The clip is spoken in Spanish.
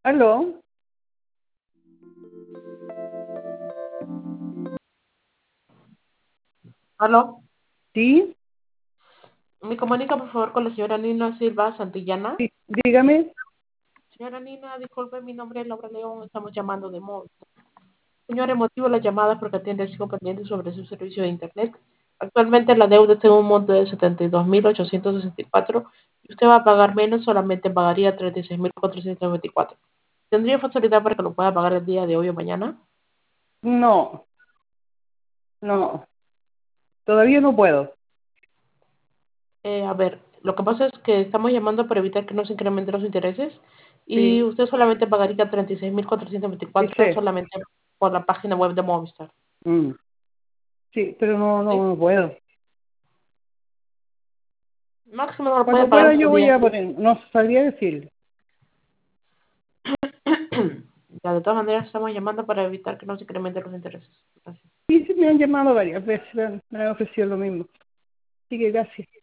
¿Aló? Aló, ¿Sí? me comunica por favor con la señora Nina Silva Santillana. Dígame. Señora Nina, disculpe, mi nombre es Laura León, estamos llamando de móvil. Señora, el motivo de la llamada es porque atiende cinco pendientes sobre su servicio de Internet. Actualmente la deuda está en un monto de 72.864 y usted va a pagar menos, solamente pagaría 36.424. ¿Tendría facilidad para que lo pueda pagar el día de hoy o mañana? No, no, todavía no puedo. A ver, lo que pasa es que estamos llamando para evitar que no se incrementen los intereses y Sí, usted solamente pagaría 36.424 dice. solamente por la página web de Movistar. Mm, sí, pero no, ¿Sí? no, no puedo. Máximo no lo puede Cuando pagar pueda hasta yo el voy día. a poner, no sabría decirle. Ya, de todas maneras, estamos llamando para evitar que no se incrementen los intereses. Gracias. Sí, sí, me han llamado varias veces, me han ofrecido lo mismo. Así que gracias.